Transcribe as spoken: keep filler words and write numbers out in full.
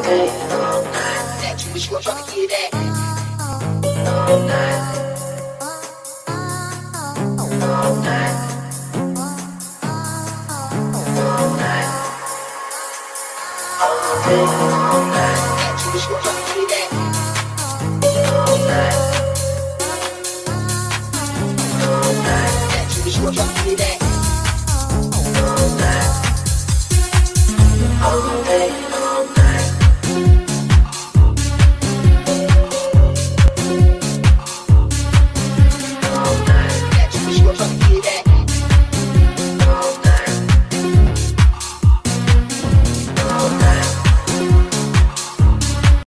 That you wish you were trying to get that. All night, all night, all night, all day, all night. That you wish you were trying